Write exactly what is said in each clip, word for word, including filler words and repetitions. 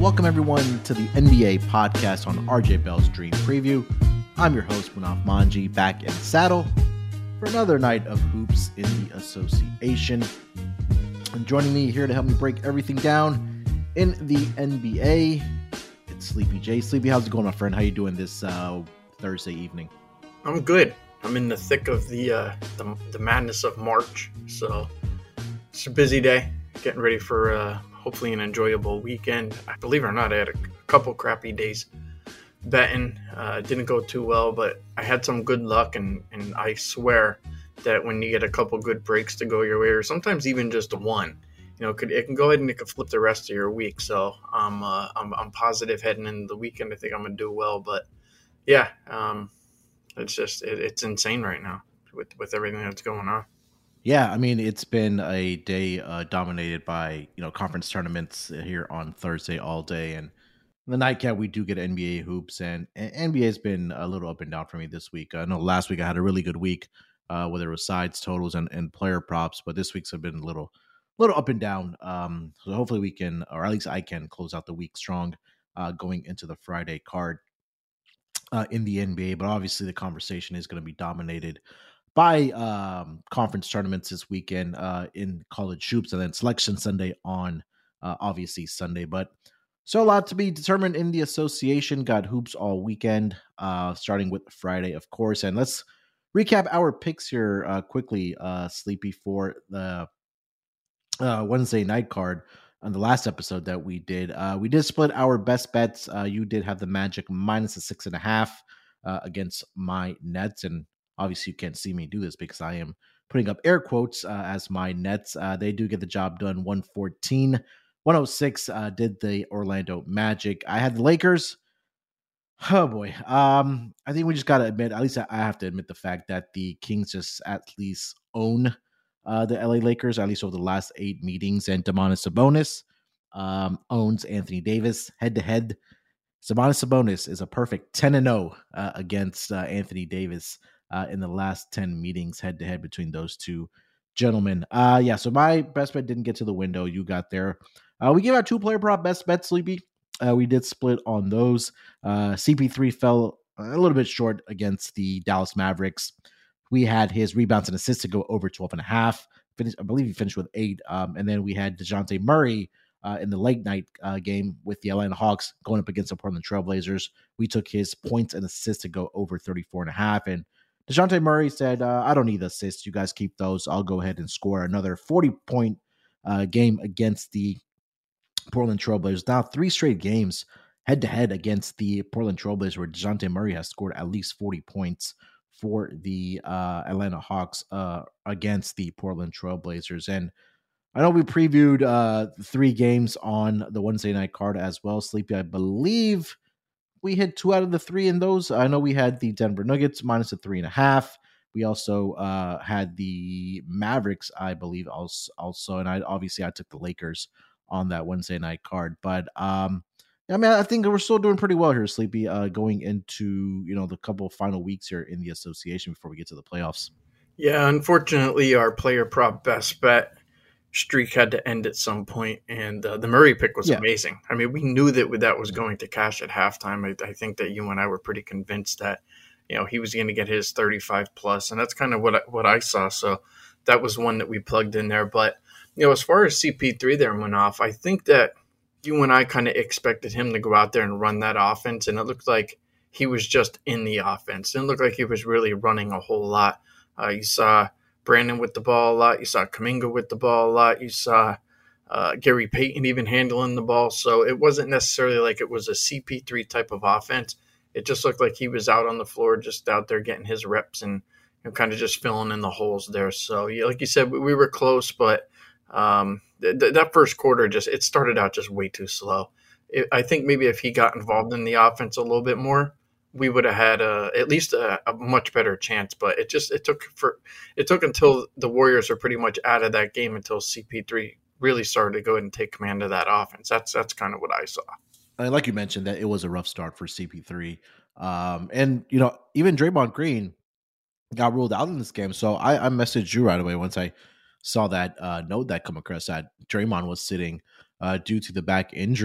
Welcome everyone to the N B A podcast on R J Bell's Dream Preview. I'm your host, Munaf Manji, back in the saddle for another night of hoops in the association. And joining me here to help me break everything down in the N B A, it's Sleepy J. Sleepy, how's it going, my friend? How you doing this uh, Thursday evening? I'm good. I'm in the thick of the, uh, the the madness of March, so it's a busy day. Getting ready for uh, hopefully an enjoyable weekend. Believe it or not, I had a couple crappy days betting. Uh, didn't go too well, but I had some good luck, and, and I swear that when you get a couple good breaks to go your way, or sometimes even just one, you know, it, could, it can go ahead and it can flip the rest of your week. So I'm uh, I'm, I'm positive heading into the weekend. I think I'm gonna do well, but yeah, um, it's just it, it's insane right now with with everything that's going on. Yeah, I mean, it's been a day uh, dominated by, you know, conference tournaments here on Thursday all day. And the nightcap, we do get N B A hoops, and, and N B A has been a little up and down for me this week. I know last week I had a really good week, uh, whether it was sides, totals, and, and player props, but this week's have been a little little up and down. Um, so hopefully we can, or at least I can, close out the week strong uh, going into the Friday card uh, in the N B A. But obviously the conversation is going to be dominated by um, conference tournaments this weekend uh, in college hoops, and then Selection Sunday on uh, obviously Sunday. But so a lot to be determined in the association. Got hoops all weekend, uh, starting with Friday, of course. And let's recap our picks here uh, quickly, uh, Sleepy, for the uh, Wednesday night card on the last episode that we did. Uh, we did split our best bets. Uh, you did have the Magic minus a six and a half uh, against my Nets, and obviously, you can't see me do this because I am putting up air quotes uh, as my Nets. Uh, they do get the job done. one fourteen, one oh six uh, did the Orlando Magic. I had the Lakers. Oh, boy. Um, I think we just got to admit, at least I have to admit the fact that the Kings just at least own uh, the L A Lakers, at least over the last eight meetings. And Domantas Sabonis um, owns Anthony Davis head-to-head. Domantas Sabonis is a perfect ten and oh uh, against uh, Anthony Davis Uh, in the last ten meetings head-to-head between those two gentlemen. Uh, yeah, so my best bet didn't get to the window. You got there. Uh, we gave out two player prop best bets, Sleepy. Uh, we did split on those. Uh, C P three fell a little bit short against the Dallas Mavericks. We had his rebounds and assists to go over twelve and a half. Finished, I believe he finished with eight. Um, and then we had DeJounte Murray uh, in the late night uh, game with the Atlanta Hawks going up against the Portland Trailblazers. We took his points and assists to go over thirty-four and a half. And DeJounte Murray said, uh, I don't need the assists. You guys keep those. I'll go ahead and score another forty-point uh, game against the Portland Trailblazers. Now, three straight games head-to-head against the Portland Trailblazers where DeJounte Murray has scored at least forty points for the uh, Atlanta Hawks uh, against the Portland Trailblazers. And I know we previewed uh, three games on the Wednesday night card as well. Sleepy, I believe we hit two out of the three in those. I know we had the Denver Nuggets minus a three and a half. We also uh, had the Mavericks, I believe, also, also. And I obviously I took the Lakers on that Wednesday night card. But um, I mean, I think we're still doing pretty well here, Sleepy, uh, going into, you know, the couple of final weeks here in the association before we get to the playoffs. Yeah, unfortunately, our player prop best bet streak had to end at some point, and uh, the Murray pick was yeah. amazing. I mean, we knew that that was going to cash at halftime. I, I think that you and I were pretty convinced that, you know, he was going to get his thirty-five plus, and that's kind of what I, what I saw. So that was one that we plugged in there. But, you know, as far as C P three there went off, I think that you and I kind of expected him to go out there and run that offense, and it looked like he was just in the offense. It didn't look like he was really running a whole lot. Uh, you saw Brandon with the ball a lot. You saw Kuminga with the ball a lot. You saw uh, Gary Payton even handling the ball. So it wasn't necessarily like it was a C P three type of offense. It just looked like he was out on the floor, just out there getting his reps and, you know, kind of just filling in the holes there. So, yeah, like you said, we, we were close, but um, th- th- that first quarter, just it started out just way too slow. It, I think maybe if he got involved in the offense a little bit more, we would have had a, at least a, a much better chance. But it just it took for it took until the Warriors are pretty much out of that game until C P three really started to go ahead and take command of that offense. That's that's kind of what I saw. Like you mentioned, that it was a rough start for C P three, um, and you know even Draymond Green got ruled out in this game. So I, I messaged you right away once I saw that uh, note that come across that Draymond was sitting uh, due to the back injury.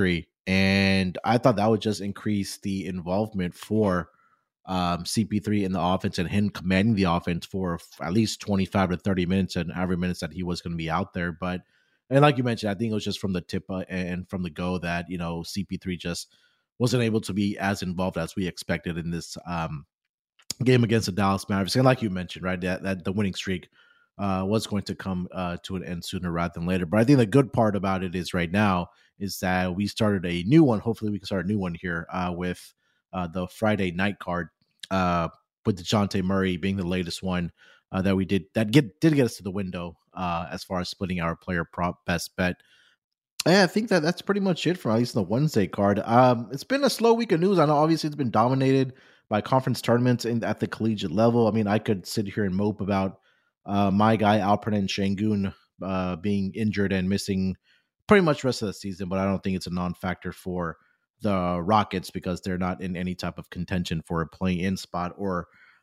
And I thought that would just increase the involvement for um, C P three in the offense and him commanding the offense for f- at least twenty-five to thirty minutes and every minutes that he was going to be out there. But, and like you mentioned, I think it was just from the tip uh, and from the go that, you know, C P three just wasn't able to be as involved as we expected in this um, game against the Dallas Mavericks. And like you mentioned, right, that, that the winning streak uh, was going to come uh, to an end sooner rather than later. But I think the good part about it is right now is that we started a new one. Hopefully we can start a new one here uh, with uh, the Friday night card uh, with DeJounte Murray being the latest one uh, that we did that get did get us to the window uh, as far as splitting our player prop best bet. Yeah, I think that that's pretty much it for at least the Wednesday card. Um, it's been a slow week of news. I know obviously it's been dominated by conference tournaments in, at the collegiate level. I mean, I could sit here and mope about uh, my guy Alperen Şengün uh, being injured and missing pretty much the rest of the season, but I don't think it's a non-factor for the Rockets because they're not in any type of contention for a play-in spot or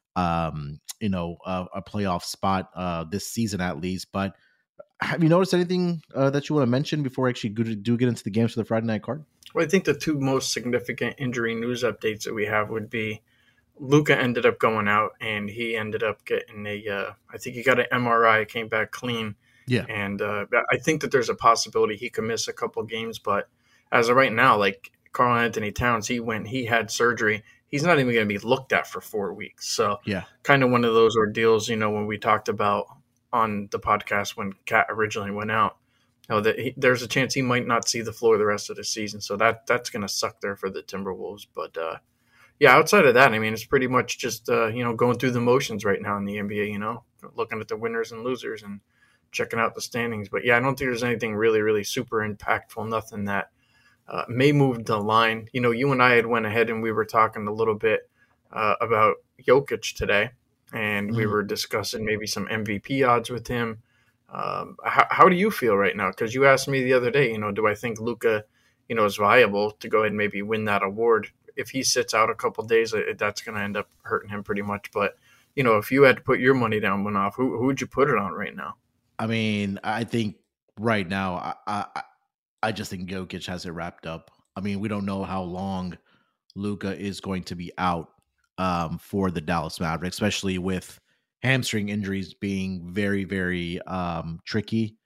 um, you know uh, a playoff spot uh, this season at least. But have you noticed anything uh, that you want to mention before we actually do, do get into the games for the Friday night card? Well, I think the two most significant injury news updates that we have would be Luka ended up going out and he ended up getting a, uh, I think he got an M R I, came back clean. Yeah. And uh, I think that there's a possibility he could miss a couple games. But as of right now, like Karl Anthony Towns, he went, he had surgery. He's not even going to be looked at for four weeks. So yeah, kind of one of those ordeals, you know, when we talked about on the podcast when Cat originally went out, you know, that he, there's a chance he might not see the floor the rest of the season. So that that's going to suck there for the Timberwolves. But uh, yeah, outside of that, I mean, it's pretty much just, uh, you know, going through the motions right now in the N B A, you know, looking at the winners and losers and checking out the standings. But yeah, I don't think there's anything really, really super impactful, nothing that uh, may move the line. You know, you and I had went ahead and we were talking a little bit uh, about Jokic today. And we were discussing maybe some M V P odds with him. Um, how, how do you feel right now? Because you asked me the other day, you know, do I think Luka, you know, is viable to go ahead and maybe win that award? If he sits out a couple of days, that's going to end up hurting him pretty much. But, you know, if you had to put your money down, one off, who, who would you put it on right now? I mean, I think right now, I, I, I just think Jokic has it wrapped up. I mean, we don't know how long Luka is going to be out um, for the Dallas Mavericks, especially with hamstring injuries being very, very um, tricky.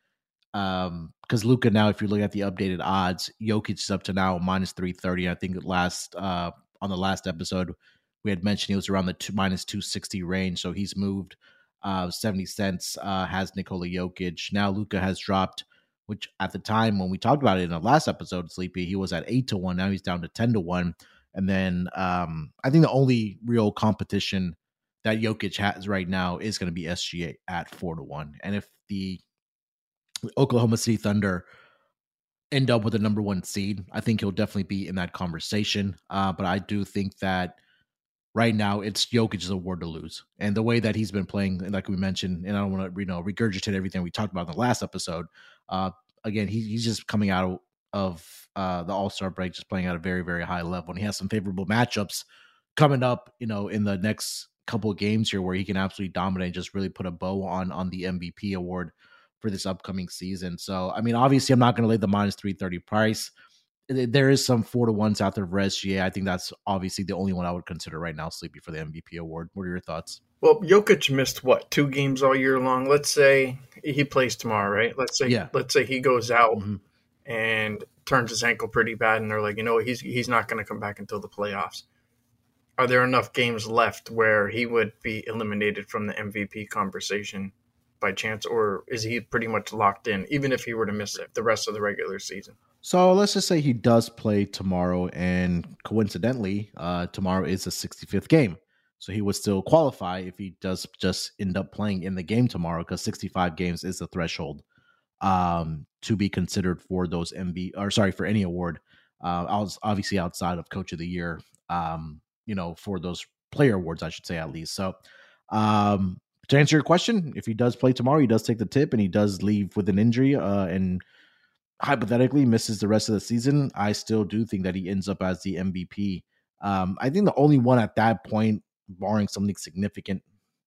Um, because Luka now, if you look at the updated odds, Jokic is up to now minus three thirty. I think last uh, on the last episode we had mentioned he was around the two, minus two sixty range, so he's moved uh, seventy cents. Uh, has Nikola Jokic now? Luka has dropped, which at the time when we talked about it in the last episode, Sleepy, he was at eight to one. Now he's down to ten to one. And then um, I think the only real competition that Jokic has right now is going to be S G A at four to one. And if the Oklahoma City Thunder end up with the number one seed, I think he'll definitely be in that conversation. Uh, but I do think that right now it's Jokic's award to lose. And the way that he's been playing, like we mentioned, and I don't want to you know regurgitate everything we talked about in the last episode. Uh, again, he, he's just coming out of, of uh, the All-Star break, just playing at a very, very high level. And he has some favorable matchups coming up, you know, in the next couple of games here where he can absolutely dominate and just really put a bow on on the M V P award for this upcoming season. So, I mean, obviously, I'm not going to lay the minus three thirty price. There is some four to ones out there for S G A. I think that's obviously the only one I would consider right now, Sleepy, for the M V P award. What are your thoughts? Well, Jokic missed what, two games all year long. Let's say he plays tomorrow, right? Let's say yeah. Let's say he goes out mm-hmm. and turns his ankle pretty bad, and they're like, you know, he's he's not going to come back until the playoffs. Are there enough games left where he would be eliminated from the M V P conversation by chance, or is he pretty much locked in, even if he were to miss it the rest of the regular season? So let's just say he does play tomorrow, and coincidentally, uh, tomorrow is the sixty-fifth game. So he would still qualify if he does just end up playing in the game tomorrow, because sixty-five games is the threshold um, to be considered for those M V P, or sorry, for any award. Uh, obviously outside of Coach of the Year, um, you know, for those player awards, I should say at least. So um, to answer your question, if he does play tomorrow, he does take the tip, and he does leave with an injury, uh, and hypothetically misses the rest of the season, I still do think that he ends up as the M V P. Um, I think the only one at that point, barring something significant,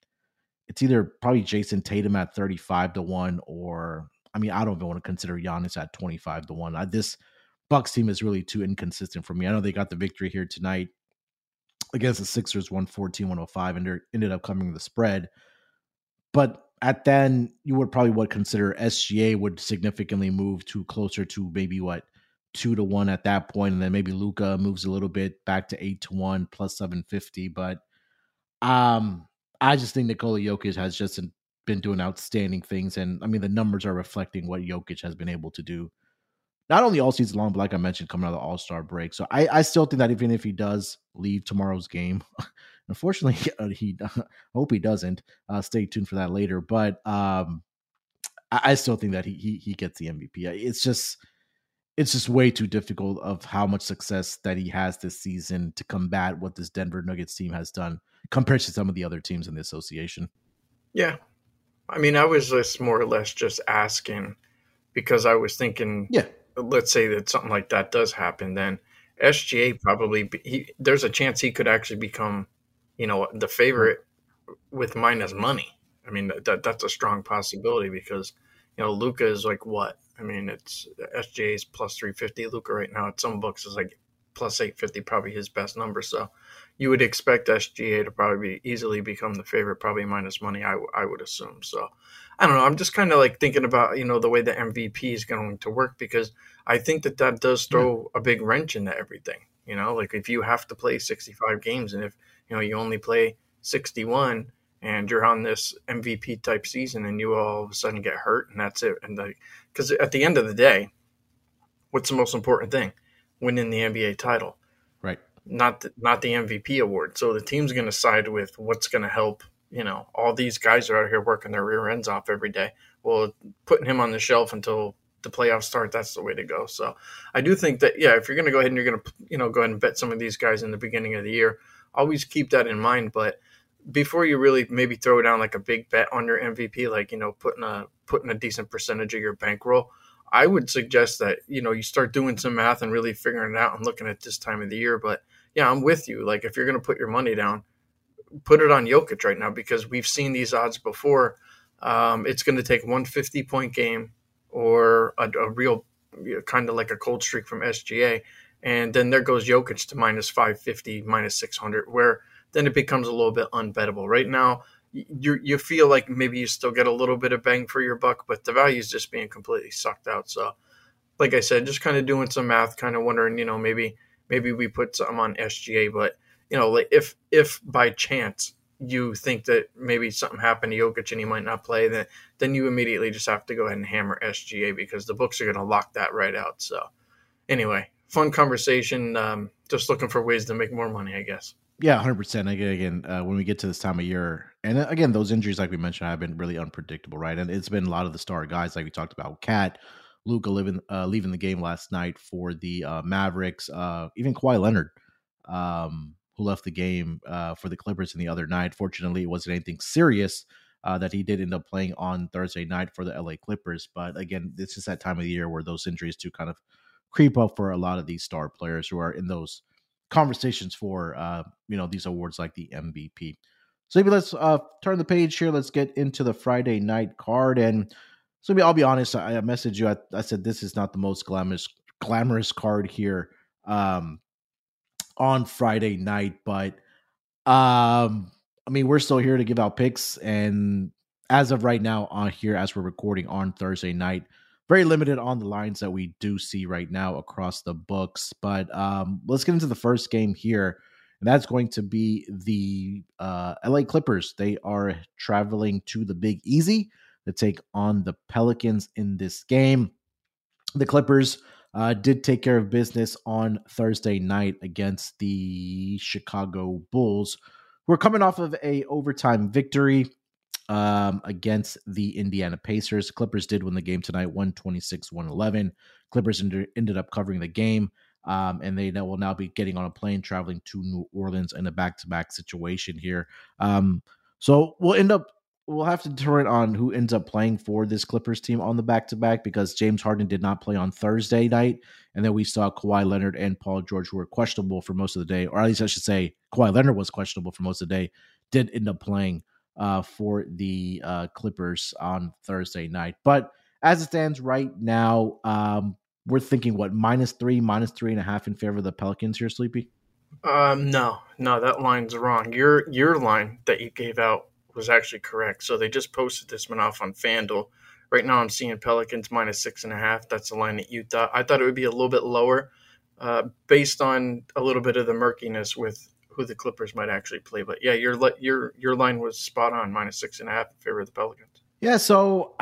it's either probably Jason Tatum at thirty-five to one, or I mean, I don't even want to consider Giannis at twenty-five to one. I this, Bucks team is really too inconsistent for me. I know they got the victory here tonight against the Sixers, one fourteen one oh five, and they ended up covering the spread. But at then, you would probably would consider S G A would significantly move to closer to maybe what two to one at that point, and then maybe Luka moves a little bit back to eight to one plus seven fifty. But um, I just think Nikola Jokic has just been doing outstanding things, and I mean the numbers are reflecting what Jokic has been able to do, not only all season long, but like I mentioned, coming out of the All Star break. So I, I still think that even if he does leave tomorrow's game, unfortunately, he I hope he doesn't. Uh, stay tuned for that later. But um, I, I still think that he, he he gets the M V P. It's just it's just way too difficult of how much success that he has this season to combat what this Denver Nuggets team has done compared to some of the other teams in the association. Yeah, I mean, I was just more or less just asking because I was thinking, yeah. Let's say that something like that does happen, then S G A probably he, there's a chance he could actually become, you know, the favorite with minus money. I mean, that that's a strong possibility because, you know, Luka is like what? I mean, it's S G A is plus three fifty. Luka right now at some books is like plus eight fifty, probably his best number. So you would expect S G A to probably be, easily become the favorite, probably minus money, I, I would assume. So I don't know. I'm just kind of like thinking about, you know, the way the M V P is going to work because I think that that does throw yeah. a big wrench into everything. You know, like if you have to play sixty-five games and if, you know, you only play sixty-one and you're on this M V P type season and you all of a sudden get hurt and that's it. And like, because at the end of the day, what's the most important thing? Winning the N B A title. Right. Not the, not the M V P award. So the team's going to side with what's going to help. You know, all these guys are out here working their rear ends off every day. Well, putting him on the shelf until the playoffs start, that's the way to go. So I do think that, yeah, if you're going to go ahead and you're going to, you know, go ahead and bet some of these guys in the beginning of the year, always keep that in mind. But before you really maybe throw down like a big bet on your M V P, like, you know, putting a, putting a decent percentage of your bankroll, I would suggest that, you know, you start doing some math and really figuring it out and looking at this time of the year. But yeah, I'm with you. Like if you're going to put your money down, put it on Jokic right now because we've seen these odds before. Um, it's going to take one fifty-point game or a, a real you know, kind of like a cold streak from S G A, and then there goes Jokic to minus five fifty, minus six hundred, where then it becomes a little bit unbettable. Right now, you you feel like maybe you still get a little bit of bang for your buck, but the value is just being completely sucked out. So, like I said, just kind of doing some math, kind of wondering, you know, maybe maybe we put some on S G A, but you know, like if if by chance you think that maybe something happened to Jokic and he might not play, then then you immediately just have to go ahead and hammer S G A because the books are going to lock that right out. So anyway, fun conversation. Um, just looking for ways to make more money, I guess. Yeah, one hundred percent. Again, again uh, when we get to this time of year, and again, those injuries, like we mentioned, have been really unpredictable, right? And it's been a lot of the star guys, like we talked about, Cat, Luka leaving, uh, leaving the game last night for the uh, Mavericks, uh, even Kawhi Leonard, um, who left the game uh, for the Clippers in the other night. Fortunately, it wasn't anything serious uh, that he did end up playing on Thursday night for the L A Clippers. But again, it's just that time of the year where those injuries do kind of creep up for a lot of these star players who are in those conversations for, uh, you know, these awards like the M V P. So maybe let's uh, turn the page here. Let's get into the Friday night card. And so maybe I'll be honest, I, I messaged you. I, I said, this is not the most glamorous, glamorous card here. Um, on Friday night, but um I mean we're still here to give out picks, and as of right now on here as we're recording on Thursday night, very limited on the lines that we do see right now across the books. But um let's get into the first game here, and that's going to be the uh L A Clippers. They are traveling to the Big Easy to take on the Pelicans in this game. The Clippers Uh, did take care of business on Thursday night against the Chicago Bulls, who are coming off of a overtime victory um, against the Indiana Pacers. Clippers did win the game tonight, one twenty-six one eleven. Clippers ended, ended up covering the game, um, and they will now be getting on a plane traveling to New Orleans in a back-to-back situation here. Um, so we'll end up We'll have to determine on who ends up playing for this Clippers team on the back-to-back, because James Harden did not play on Thursday night. And then we saw Kawhi Leonard and Paul George, who were questionable for most of the day, or at least I should say Kawhi Leonard was questionable for most of the day, did end up playing uh, for the uh, Clippers on Thursday night. But as it stands right now, um, we're thinking what, minus three, minus three and a half in favor of the Pelicans here, Sleepy? Um, no, no, that line's wrong. Your your line that you gave out was actually correct. So they just posted this one off on FanDuel. Right now, I'm seeing Pelicans minus six and a half. That's the line that you thought. I thought it would be a little bit lower, uh, based on a little bit of the murkiness with who the Clippers might actually play. But yeah, your your your line was spot on, minus six and a half in favor of the Pelicans. Yeah, so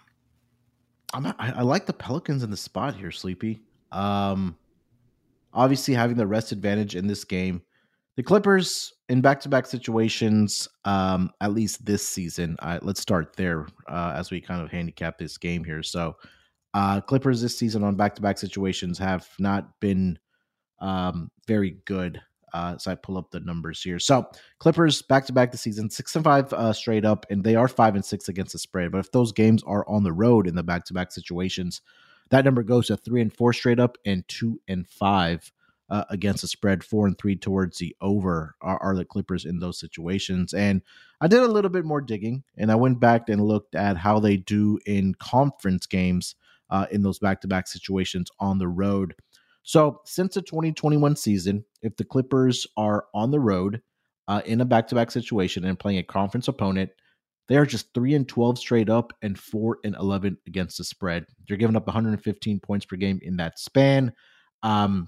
I'm, I, I like the Pelicans in the spot here, Sleepy. Um, obviously, having the rest advantage in this game. The Clippers in back-to-back situations, um, at least this season. Uh, let's start there uh, as we kind of handicap this game here. So, uh, Clippers this season on back-to-back situations have not been um, very good. Uh, so I pull up the numbers here. So Clippers back-to-back this season, six and five uh, straight up, and they are five and six against the spread. But if those games are on the road in the back-to-back situations, that number goes to three and four straight up and two and five. Uh, against the spread, four and three towards the over are, are the Clippers in those situations. And I did a little bit more digging, and I went back and looked at how they do in conference games uh, in those back-to-back situations on the road. So since the twenty twenty-one season, if the Clippers are on the road uh, in a back-to-back situation and playing a conference opponent, they are just three and twelve straight up and four and eleven against the spread. They're giving up one hundred fifteen points per game in that span. Um,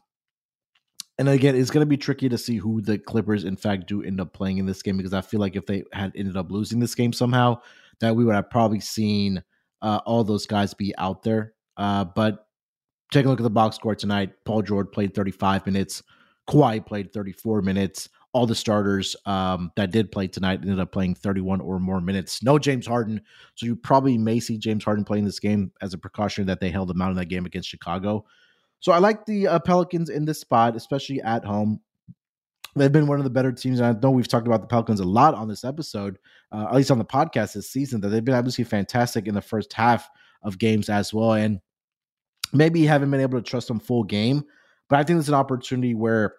And again, it's going to be tricky to see who the Clippers, in fact, do end up playing in this game, because I feel like if they had ended up losing this game somehow, that we would have probably seen uh, all those guys be out there. Uh, but take a look at the box score tonight. Paul George played thirty-five minutes. Kawhi played thirty-four minutes. All the starters um, that did play tonight ended up playing thirty-one or more minutes. No James Harden. So you probably may see James Harden playing this game as a precaution that they held him out in that game against Chicago. So I like the uh, Pelicans in this spot, especially at home. They've been one of the better teams. And I know we've talked about the Pelicans a lot on this episode, uh, at least on the podcast this season, that they've been obviously fantastic in the first half of games as well. And maybe you haven't been able to trust them full game, but I think it's an opportunity where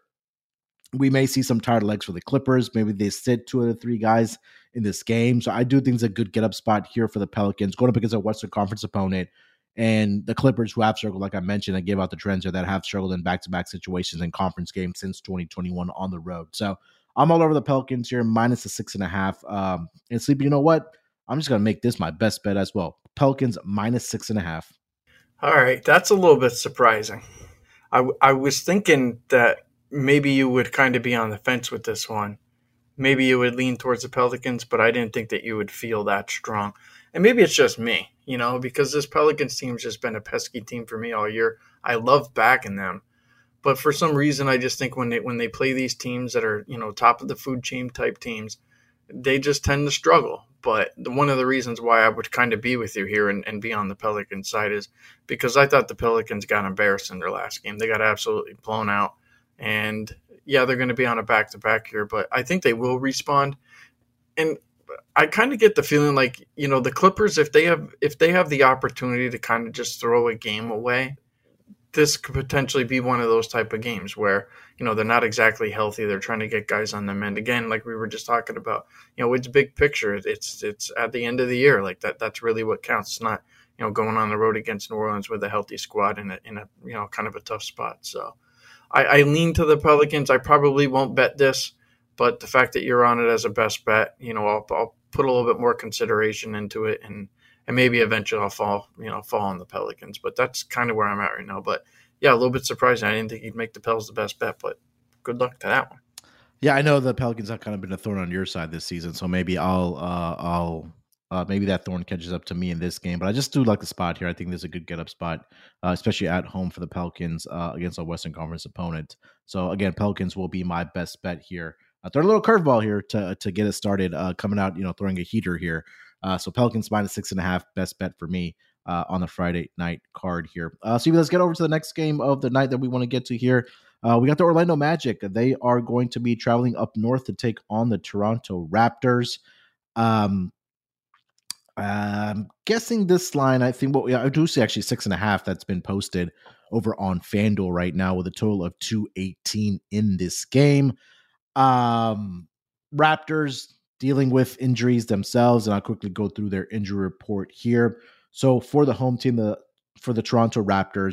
we may see some tired legs for the Clippers. Maybe they sit two of the three guys in this game. So I do think it's a good get-up spot here for the Pelicans, going up against a Western Conference opponent. And the Clippers, who have struggled, like I mentioned, I gave out the trends here, that have struggled in back-to-back situations in conference games since twenty twenty-one on the road. So I'm all over the Pelicans here, minus a six and a half. Um, and Sleepy, you know what? I'm just going to make this my best bet as well. Pelicans minus six and a half. All right, that's a little bit surprising. I, I was thinking that maybe you would kind of be on the fence with this one. Maybe you would lean towards the Pelicans, but I didn't think that you would feel that strong. And maybe it's just me, you know, because this Pelicans team's just been a pesky team for me all year. I love backing them. But for some reason, I just think when they when they play these teams that are, you know, top of the food chain type teams, they just tend to struggle. But the, one of the reasons why I would kind of be with you here and, and be on the Pelicans side is because I thought the Pelicans got embarrassed in their last game. They got absolutely blown out. And, yeah, they're going to be on a back-to-back here, but I think they will respond. And I kind of get the feeling like, you know, the Clippers, if they have if they have the opportunity to kind of just throw a game away, this could potentially be one of those type of games where, you know, they're not exactly healthy. They're trying to get guys on them. And again, like we were just talking about, you know, it's big picture. It's it's at the end of the year. Like that that's really what counts. It's not, you know, going on the road against New Orleans with a healthy squad in a, in a you know, kind of a tough spot. So I, I lean to the Pelicans. I probably won't bet this, but the fact that you're on it as a best bet, you know, I'll, I'll put a little bit more consideration into it, and and maybe eventually I'll fall, you know, fall on the Pelicans. But that's kind of where I'm at right now. But yeah, a little bit surprising. I didn't think you'd make the Pels the best bet, but good luck to that one. Yeah, I know the Pelicans have kind of been a thorn on your side this season, so maybe I'll uh, I'll uh, maybe that thorn catches up to me in this game. But I just do like the spot here. I think there's a good get up spot, uh, especially at home for the Pelicans uh, against a Western Conference opponent. So again, Pelicans will be my best bet here. Uh, throw a little curveball here to to get it started. Uh, coming out, you know, throwing a heater here. Uh, so Pelicans minus six and a half, best bet for me uh, on the Friday night card here. Uh, so let's get over to the next game of the night that we want to get to here. Uh, we got the Orlando Magic. They are going to be traveling up north to take on the Toronto Raptors. Um, I'm guessing this line, I think what we I do see actually six and a half that's been posted over on FanDuel right now with a total of two eighteen in this game. Um, Raptors dealing with injuries themselves, and I'll quickly go through their injury report here. So for the home team, the for the Toronto Raptors,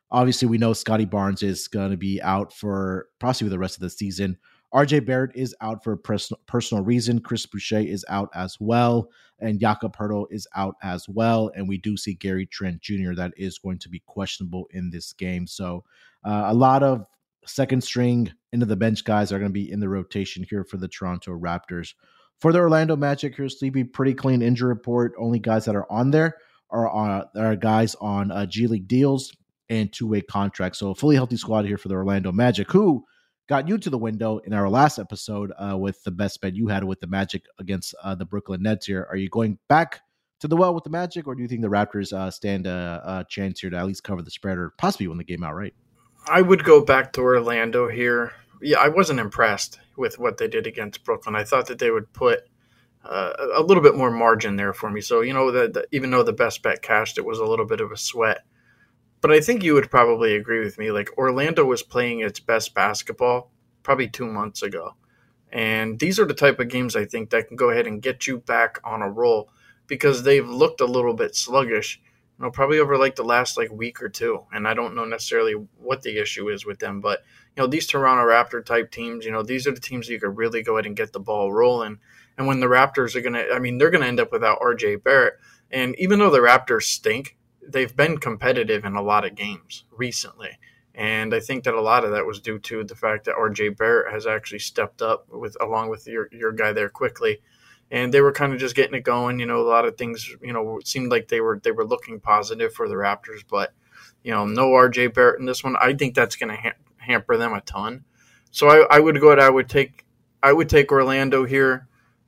Obviously, we know Scotty Barnes is going to be out for possibly the rest of the season. R J Barrett is out for a personal, personal reason. Chris Boucher is out as well. And Jakob Poeltl is out as well. And we do see Gary Trent Junior that is going to be questionable in this game. So uh, a lot of second string into the bench guys are going to be in the rotation here for the Toronto Raptors. For the Orlando Magic, here's Sleepy, pretty clean injury report. Only guys that are on there are, on, are guys on uh, G League deals and two-way contracts. So a fully healthy squad here for the Orlando Magic, who got you to the window in our last episode uh, with the best bet you had with the Magic against uh, the Brooklyn Nets here. Are you going back to the well with the Magic, or do you think the Raptors uh, stand a, a chance here to at least cover the spread or possibly win the game outright? I would go back to Orlando here. Yeah, I wasn't impressed with what they did against Brooklyn. I thought that they would put uh, a little bit more margin there for me. So, you know, the, the, even though the best bet cashed, it was a little bit of a sweat. But I think you would probably agree with me. Like, Orlando was playing its best basketball probably two months ago. And these are the type of games I think that can go ahead and get you back on a roll, because they've looked a little bit sluggish, you know, probably over like the last like week or two. And I don't know necessarily what the issue is with them, but you know, these Toronto Raptor type teams, you know, these are the teams that you could really go ahead and get the ball rolling. And when the Raptors are going to, I mean, they're going to end up without R J Barrett. And even though the Raptors stink, they've been competitive in a lot of games recently. And I think that a lot of that was due to the fact that R J Barrett has actually stepped up with, along with your, your guy there quickly. And they were kind of just getting it going. You know, a lot of things, you know, it seemed like they were, they were looking positive for the Raptors, but you know, no R J Barrett in this one. I think that's going to ha- hamper them a ton. So I, I would go ahead. I would take, I would take Orlando here.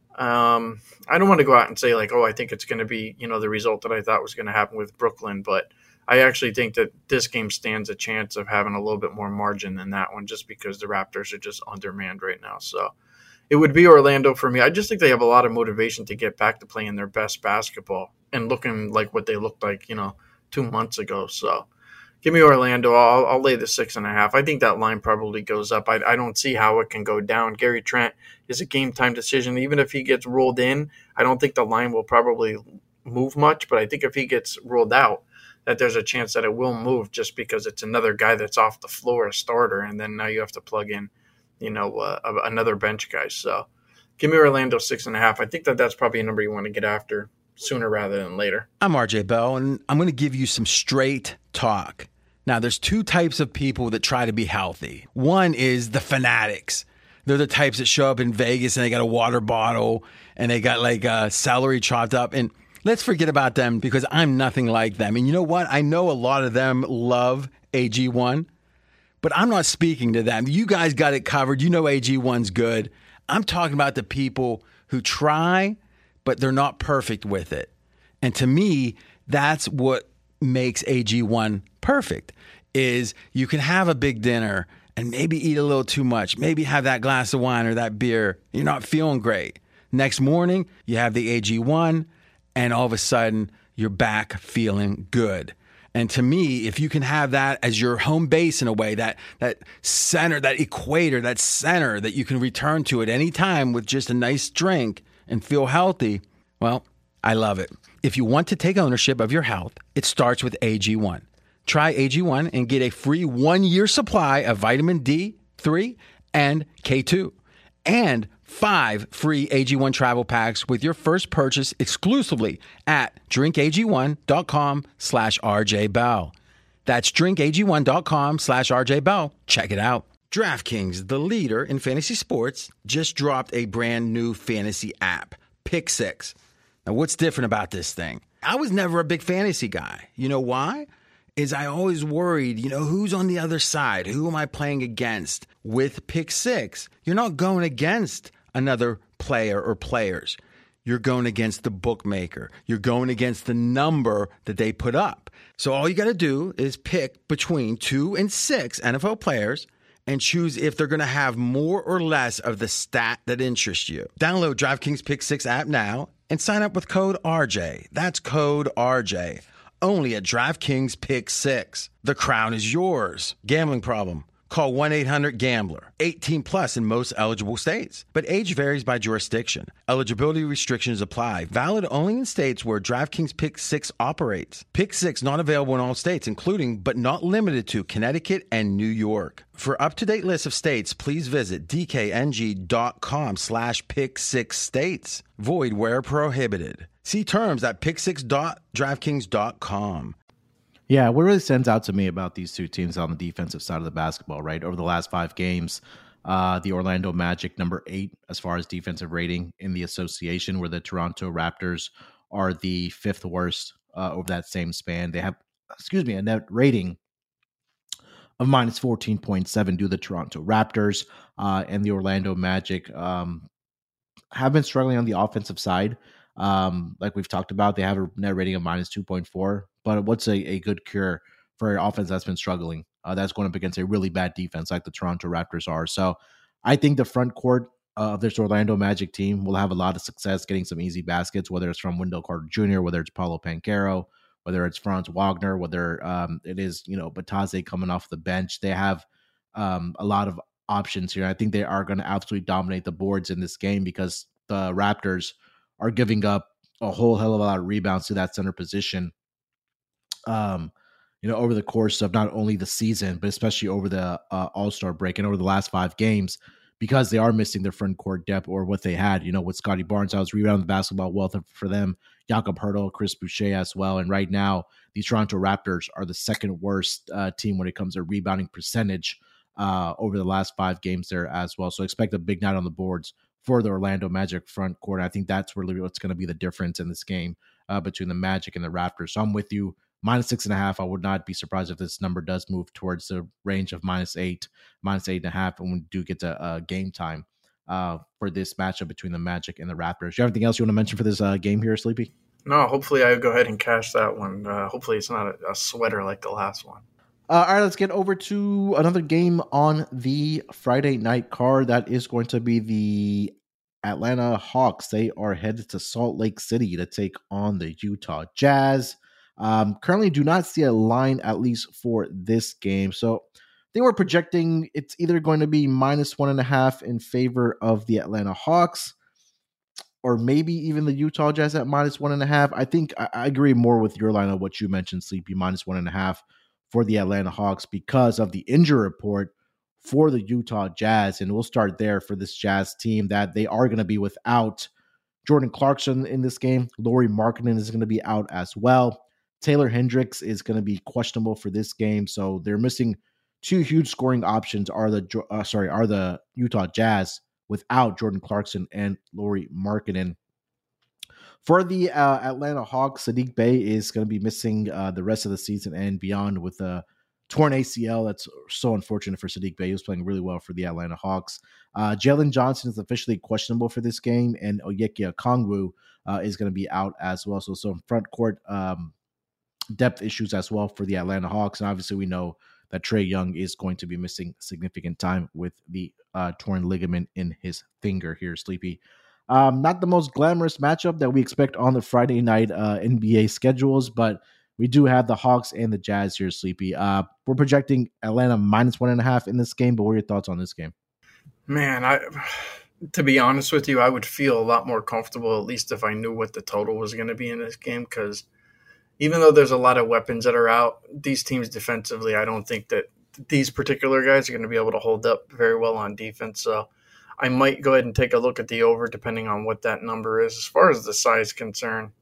Um, I don't want to go out and say like, oh, I think it's going to be, you know, the result that I thought was going to happen with Brooklyn, but I actually think that this game stands a chance of having a little bit more margin than that one, just because the Raptors are just undermanned right now. So it would be Orlando for me. I just think they have a lot of motivation to get back to playing their best basketball and looking like what they looked like, you know, two months ago. So give me Orlando. I'll, I'll lay the six and a half. I think that line probably goes up. I, I don't see how it can go down. Gary Trent is a game time decision. Even if he gets rolled in, I don't think the line will probably move much, but I think if he gets rolled out, that there's a chance that it will move, just because it's another guy that's off the floor, a starter, and then now you have to plug in, you know, uh, another bench guy. So give me Orlando six and a half. I think that that's probably a number you want to get after sooner rather than later. I'm R J Bell, and I'm going to give you some straight talk. Now, there's two types of people that try to be healthy. One is the fanatics. They're the types that show up in Vegas and they got a water bottle and they got like uh, celery chopped up. And let's forget about them, because I'm nothing like them. And you know what? I know a lot of them love A G one, but I'm not speaking to them. You guys got it covered. You know A G one's good. I'm talking about the people who try, but they're not perfect with it. And to me, that's what makes A G one perfect, is you can have a big dinner and maybe eat a little too much, maybe have that glass of wine or that beer. You're not feeling great. Next morning, you have the A G one, and all of a sudden, you're back feeling good. And to me, if you can have that as your home base in a way, that that center, that equator, that center that you can return to at any time with just a nice drink and feel healthy, well, I love it. If you want to take ownership of your health, it starts with A G one. Try A G one and get a free one-year supply of vitamin D three and K two, and five free A G one travel packs with your first purchase exclusively at drinkag1.com slash RJBell. That's drinkag1.com slash RJBell. Check it out. DraftKings, the leader in fantasy sports, just dropped a brand new fantasy app, Pick Six. Now, what's different about this thing? I was never a big fantasy guy. You know why? Is I always worried, you know, who's on the other side? Who am I playing against? With Pick Six, you're not going against another player or players. You're going against the bookmaker. You're going against the number that they put up. So all you got to do is pick between two and six N F L players and choose if they're going to have more or less of the stat that interests you. Download DraftKings Pick Six app now and sign up with code R J. That's code R J. Only at DraftKings Pick Six. The crown is yours. Gambling problem? Call one eight hundred gambler, eighteen plus in most eligible states. But age varies by jurisdiction. Eligibility restrictions apply. Valid only in states where DraftKings Pick six operates. Pick six not available in all states, including but not limited to Connecticut and New York. For up-to-date list of states, please visit dkng.com slash pick six states. Void where prohibited. See terms at pick six dot draftkings dot com. Yeah, what really stands out to me about these two teams on the defensive side of the basketball, right? Over the last five games, uh, the Orlando Magic, number eight as far as defensive rating in the association, where the Toronto Raptors are the fifth worst uh, over that same span. They have, excuse me, a net rating of minus fourteen point seven due to the Toronto Raptors, uh, and the Orlando Magic um, have been struggling on the offensive side. Um, like we've talked about, they have a net rating of minus two point four. But what's a, a good cure for an offense that's been struggling? Uh, that's going up against a really bad defense like the Toronto Raptors are. So I think the front court of this Orlando Magic team will have a lot of success getting some easy baskets, whether it's from Wendell Carter Junior, whether it's Paulo Banchero, whether it's Franz Wagner, whether um, it is, you know, Batadze coming off the bench. They have um, a lot of options here. I think they are going to absolutely dominate the boards in this game because the Raptors are giving up a whole hell of a lot of rebounds to that center position. Um, you know, over the course of not only the season, but especially over the uh, All-Star break and over the last five games, because they are missing their front court depth or what they had, you know, with Scotty Barnes. I was rebounding the basketball wealth for them, Jakob Poeltl, Chris Boucher as well. And right now, the Toronto Raptors are the second worst uh, team when it comes to rebounding percentage uh, over the last five games there as well. So expect a big night on the boards for the Orlando Magic front court. I think that's really what's going to be the difference in this game uh, between the Magic and the Raptors. So I'm with you. Minus six and a half. I would not be surprised if this number does move towards the range of minus eight, minus eight and a half, and we do get to uh, game time uh, for this matchup between the Magic and the Raptors. Do you have anything else you want to mention for this uh, game here, Sleepy? No, hopefully I go ahead and cash that one. Uh, hopefully it's not a, a sweater like the last one. Uh, all right, let's get over to another game on the Friday night card. That is going to be the Atlanta Hawks. They are headed to Salt Lake City to take on the Utah Jazz. Um, currently do not see a line, at least for this game. So they were projecting it's either going to be minus one and a half in favor of the Atlanta Hawks, or maybe even the Utah Jazz at minus one and a half. I think I, I agree more with your line of what you mentioned, Sleepy, minus one and a half for the Atlanta Hawks because of the injury report for the Utah Jazz. And we'll start there for this Jazz team that they are going to be without Jordan Clarkson in this game. Lauri Markkanen is going to be out as well. Taylor Hendricks is going to be questionable for this game, so they're missing two huge scoring options. Are the uh, sorry are the Utah Jazz without Jordan Clarkson and Lauri Markkanen? For the uh, Atlanta Hawks, Saddiq Bey is going to be missing uh, the rest of the season and beyond with a torn A C L. That's so unfortunate for Saddiq Bey. He was playing really well for the Atlanta Hawks. Uh, Jalen Johnson is officially questionable for this game, and Onyeka Okongwu uh, is going to be out as well. So some front court um, depth issues as well for the Atlanta Hawks. And obviously we know that Trae Young is going to be missing significant time with the uh, torn ligament in his finger here, Sleepy. Um, not the most glamorous matchup that we expect on the Friday night uh, N B A schedules, but we do have the Hawks and the Jazz here, Sleepy. Uh, we're projecting Atlanta minus one and a half in this game, but what are your thoughts on this game? Man, I to be honest with you, I would feel a lot more comfortable, at least if I knew what the total was going to be in this game, because even though there's a lot of weapons that are out, these teams defensively, I don't think that these particular guys are going to be able to hold up very well on defense. So I might go ahead and take a look at the over, depending on what that number is. As far as the size is concerned,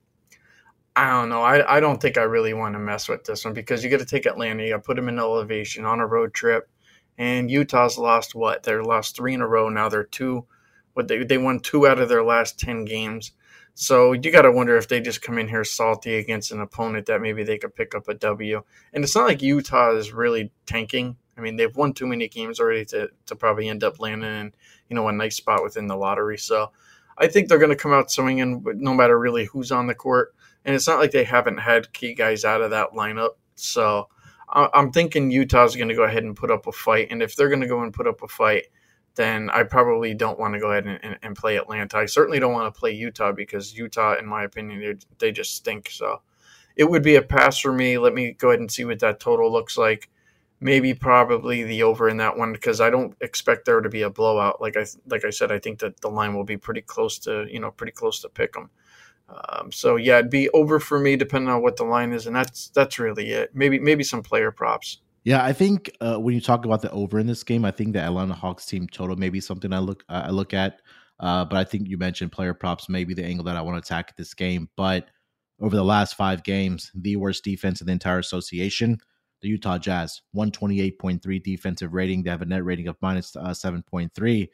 I don't know. I, I don't think I really want to mess with this one because you got to take Atlanta. You got to put them in elevation on a road trip. And Utah's lost what? They're lost three in a row. Now they're two. What they they won two out of their last ten games. So you got to wonder if they just come in here salty against an opponent that maybe they could pick up a W. And it's not like Utah is really tanking. I mean, they've won too many games already to, to probably end up landing in, you know, a nice spot within the lottery. So I think they're going to come out swinging no matter really who's on the court. And it's not like they haven't had key guys out of that lineup. So I'm thinking Utah's going to go ahead and put up a fight. And if they're going to go and put up a fight, then I probably don't want to go ahead and, and, and play Atlanta. I certainly don't want to play Utah because Utah, in my opinion, they just stink. So it would be a pass for me. Let me go ahead and see what that total looks like. maybe probably the over in that one because I don't expect there to be a blowout. Like I like I said, I think that the line will be pretty close to you know pretty close to pick 'em. Um, so yeah, it'd be over for me depending on what the line is, and that's that's really it. Maybe maybe some player props. Yeah, I think uh, when you talk about the over in this game, I think the Atlanta Hawks team total may be something I look uh, I look at. Uh, but I think you mentioned player props, maybe the angle that I want to attack this game. But over the last five games, the worst defense in the entire association, the Utah Jazz, one twenty-eight point three defensive rating. They have a net rating of minus uh, seven point three.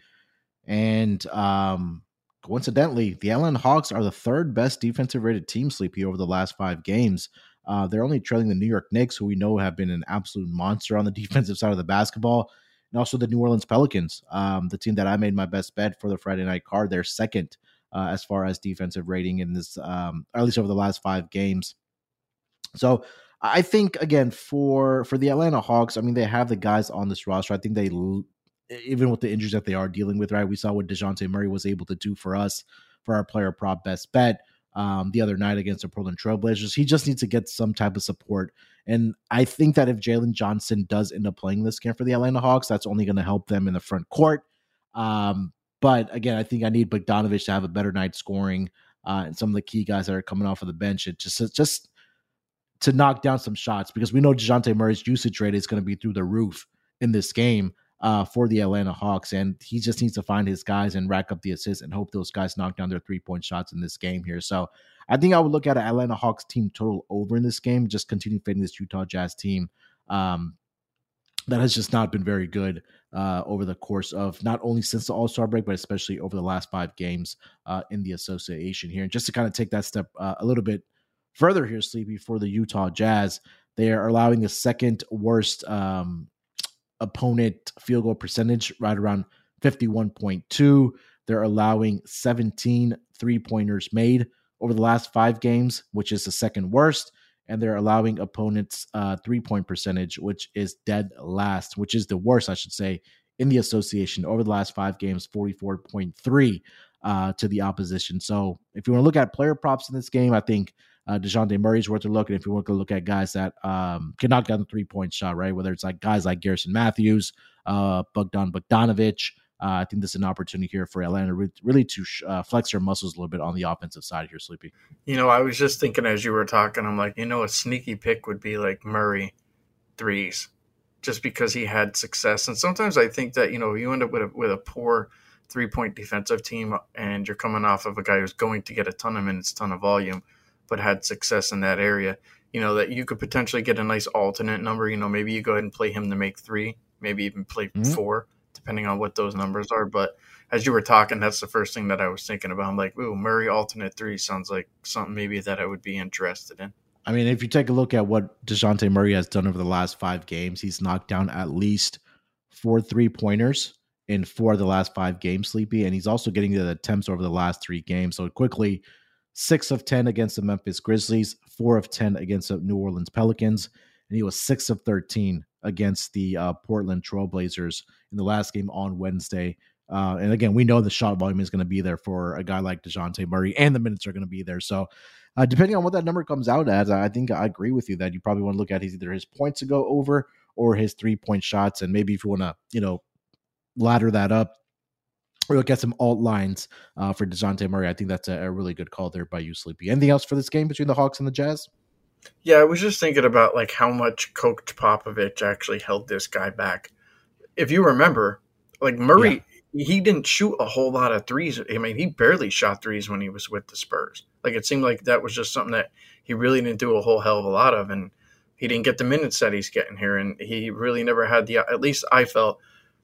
And um, coincidentally, the Atlanta Hawks are the third best defensive rated team, Sleepy, over the last five games. Uh, they're only trailing the New York Knicks, who we know have been an absolute monster on the defensive side of the basketball, and also the New Orleans Pelicans, um, the team that I made my best bet for the Friday night card. They're second uh, as far as defensive rating in this, um, or at least over the last five games. So I think, again, for for the Atlanta Hawks, I mean, they have the guys on this roster. I think they, even with the injuries that they are dealing with, right? We saw what DeJounte Murray was able to do for us for our player prop best bet um, the other night against the Portland Trailblazers. He just needs to get some type of support. And I think that if Jalen Johnson does end up playing this game for the Atlanta Hawks, that's only going to help them in the front court. Um, but again, I think I need Bogdanovich to have a better night scoring uh, and some of the key guys that are coming off of the bench. It just, just to knock down some shots, because we know DeJounte Murray's usage rate is going to be through the roof in this game uh, for the Atlanta Hawks. And he just needs to find his guys and rack up the assists and hope those guys knock down their three-point shots in this game here. So I think I would look at an Atlanta Hawks team total over in this game, just continue fading this Utah Jazz team um, that has just not been very good uh, over the course of not only since the All-Star break, but especially over the last five games uh, in the association here. And just to kind of take that step uh, a little bit further here, Sleepy, for the Utah Jazz, they are allowing the second worst um, opponent field goal percentage, right around fifty-one point two. They're allowing seventeen three-pointers made over the last five games, which is the second worst. And they're allowing opponents uh, three-point percentage, which is dead last, which is the worst, I should say, in the association over the last five games, forty-four point three uh, to the opposition. So if you want to look at player props in this game, I think uh, DeJounte Murray is worth a look. And if you want to look at guys that um, can knock down the three-point shot, right, whether it's like guys like Garrison Matthews, uh, Bogdan Bogdanovich, Uh, I think this is an opportunity here for Atlanta really to uh, flex their muscles a little bit on the offensive side here, Sleepy. You know, I was just thinking as you were talking, I'm like, you know, a sneaky pick would be like Murray threes, just because he had success. And sometimes I think that, you know, you end up with a, with a poor three-point defensive team and you're coming off of a guy who's going to get a ton of minutes, ton of volume, but had success in that area, you know, that you could potentially get a nice alternate number. You know, maybe you go ahead and play him to make three, maybe even play mm-hmm. four, depending on what those numbers are. But as you were talking, that's the first thing that I was thinking about. I'm like, ooh, Murray alternate three sounds like something maybe that I would be interested in. I mean, if you take a look at what DeJounte Murray has done over the last five games, he's knocked down at least four three-pointers in four of the last five games, Sleepy. And he's also getting the attempts over the last three games. So quickly, six of ten against the Memphis Grizzlies, four of ten against the New Orleans Pelicans, and he was six of thirteen against the uh, Portland Trailblazers in the last game on Wednesday. Uh, and again, we know the shot volume is going to be there for a guy like DeJounte Murray, and the minutes are going to be there. So uh, depending on what that number comes out as, I think I agree with you that you probably want to look at his, either his points to go over or his three-point shots. And maybe if you want to, you know, ladder that up or look at some alt lines uh, for DeJounte Murray, I think that's a, a really good call there by you, Sleepy. Anything else for this game between the Hawks and the Jazz? Yeah, I was just thinking about like how much Coach Popovich actually held this guy back. If you remember, like Murray, yeah. he didn't shoot a whole lot of threes. I mean, he barely shot threes when he was with the Spurs. Like it seemed like that was just something that he really didn't do a whole hell of a lot of, and he didn't get the minutes that he's getting here. And he really never had the. At least I felt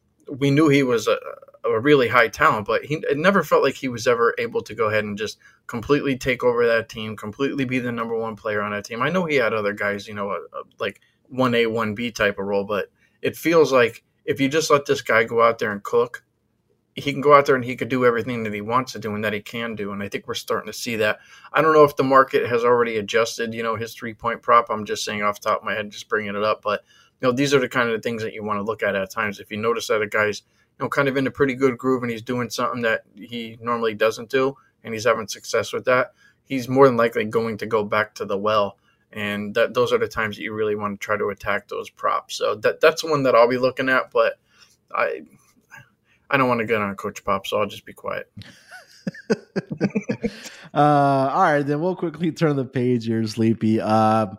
we knew he was a, a really high talent, but he it never felt like he was ever able to go ahead and just completely take over that team, completely be the number one player on that team. I know he had other guys, you know, a, a, like one A, one B type of role, but it feels like if you just let this guy go out there and cook, he can go out there and he could do everything that he wants to do and that he can do. And I think we're starting to see that. I don't know if the market has already adjusted, you know, his three-point prop. I'm just saying off the top of my head, just bringing it up. But, you know, these are the kind of things that you want to look at at times. If you notice that a guy's, you know, kind of in a pretty good groove and he's doing something that he normally doesn't do and he's having success with that, he's more than likely going to go back to the well And that those are the times that you really want to try to attack those props. So that that's one that I'll be looking at, but I I don't want to get on Coach Pop, so I'll just be quiet. uh, all right, then we'll quickly turn the page here, Sleepy. Um,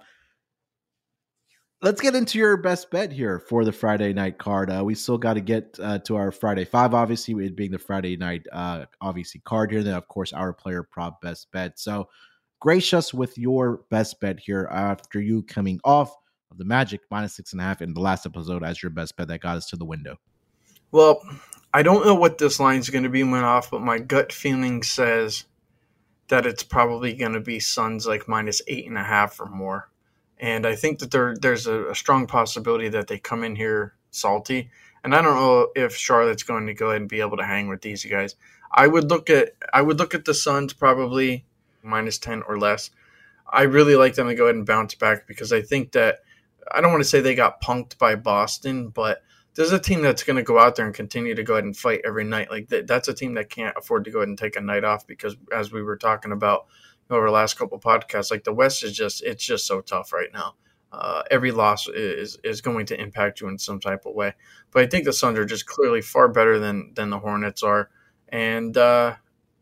let's get into your best bet here for the Friday night card. Uh, we still got to get uh, to our Friday five, obviously, it being the Friday night, uh, obviously, card here. Then, of course, our player prop best bet. So, grace us with your best bet here after you coming off of the Magic minus six and a half in the last episode as your best bet that got us to the window. Well, I don't know what this line is going to be went off, but my gut feeling says that it's probably going to be Suns like minus eight and a half or more. And I think that there there's a, a strong possibility that they come in here salty. And I don't know if Charlotte's going to go ahead and be able to hang with these guys. I would look at I would look at the Suns probably minus ten or less. I really like them to go ahead and bounce back because I think that I don't want to say they got punked by Boston, but there's a team that's going to go out there and continue to go ahead and fight every night. Like that, that's a team that can't afford to go ahead and take a night off because, as we were talking about over the last couple of podcasts, like the West is just it's just so tough right now. Uh, every loss is is going to impact you in some type of way. But I think the Suns are just clearly far better than than the Hornets are, and uh,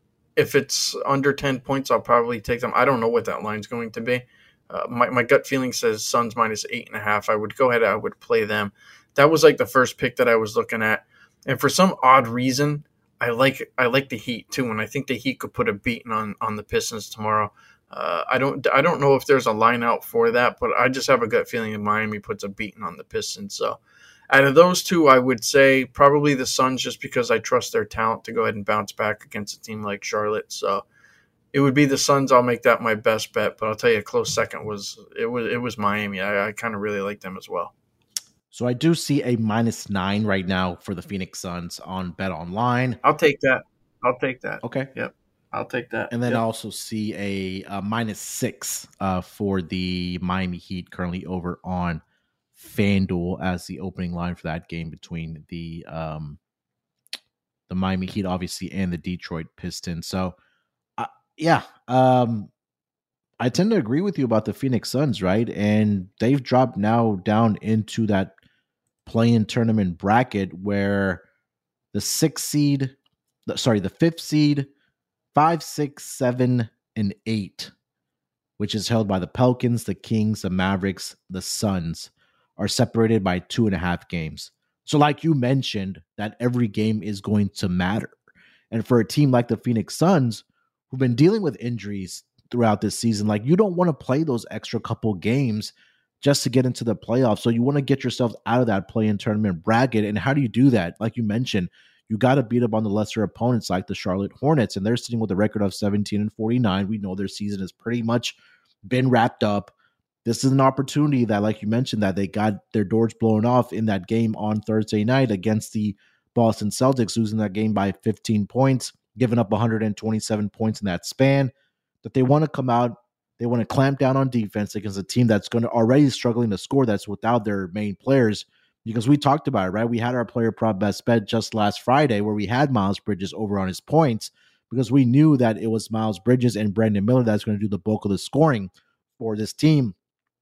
if it's under ten points, I'll probably take them. I don't know what that line's going to be. Uh, my my gut feeling says Suns minus eight and a half. I would go ahead. I would play them. That was like the first pick that I was looking at, and for some odd reason, I like I like the Heat too, and I think the Heat could put a beating on on the Pistons tomorrow. Uh, I don't I don't know if there's a line out for that, but I just have a gut feeling that Miami puts a beating on the Pistons. So, out of those two, I would say probably the Suns, just because I trust their talent to go ahead and bounce back against a team like Charlotte. So, it would be the Suns. I'll make that my best bet, but I'll tell you a close second was it was it was Miami. I, I kind of really like them as well. So I do see a minus nine right now for the Phoenix Suns on Bet Online. I'll take that. I'll take that. Okay. Yep. I'll take that. And then yep. I also see a, a minus six uh, for the Miami Heat currently over on FanDuel as the opening line for that game between the um, the Miami Heat, obviously, and the Detroit Pistons. So, uh, yeah, um, I tend to agree with you about the Phoenix Suns, right? And they've dropped now down into that play-in tournament bracket where the sixth seed, sorry, the fifth seed, five, six, seven, and eight, which is held by the Pelicans, the Kings, the Mavericks, the Suns, are separated by two and a half games. So like you mentioned, that every game is going to matter. And for a team like the Phoenix Suns, who've been dealing with injuries throughout this season, like you don't want to play those extra couple games just to get into the playoffs. So you want to get yourself out of that play-in tournament bracket. And how do you do that? Like you mentioned, you got to beat up on the lesser opponents like the Charlotte Hornets, and they're sitting with a record of seventeen and forty-nine. We know their season has pretty much been wrapped up. This is an opportunity that, like you mentioned, that they got their doors blown off in that game on Thursday night against the Boston Celtics, losing that game by fifteen points, giving up one hundred twenty-seven points in that span. That they want to come out, they want to clamp down on defense against a team that's going to already struggling to score, that's without their main players. Because we talked about it, right? We had our player prop best bet just last Friday where we had Miles Bridges over on his points because we knew that it was Miles Bridges and Brandon Miller that's going to do the bulk of the scoring for this team.